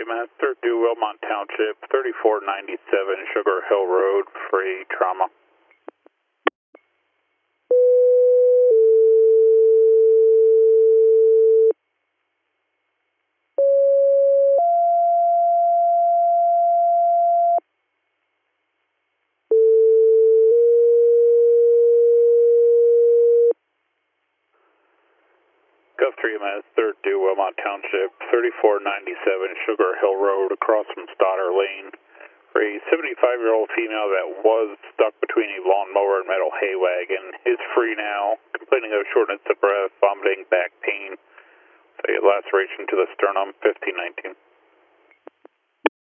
3MS, 32 Wilmont Township, 3497 Sugar Hill Road, free trauma. Gov 3MS, 32 Wilmont Township, 3497 Sugar Hill Road, across from Stoddard Lane, for a 75-year-old female that was stuck between a lawnmower and metal hay wagon, is free now, complaining of shortness of breath, vomiting, back pain, a laceration to the sternum, 1519.